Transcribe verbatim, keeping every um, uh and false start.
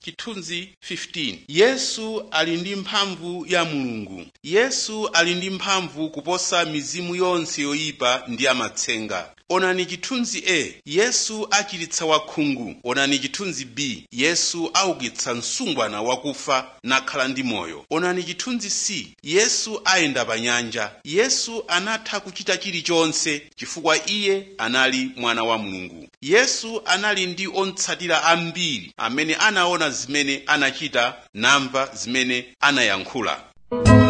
Chithunzi fifteen. Yesu ali ndi mphamvu ya Mulungu. Yesu ali ndi mphamvu kuposa mizimu yonse yoyipa ndi amatsenga. Onani chithunzi A. Yesu achiritsa wakhungu. Onani chithunzi B. Yesu aukitsa msungwana wakufa nakhala ndi moyo. Onani chithunzi C. Yesu ayenda pa nyanja. Yesu anatha kuchita chilichonse chifukwa iye anali mwana wa Mulungu. Yesu anali ndi otsatira ambiri amene anaona zimene anachita namva zimene anayankhula.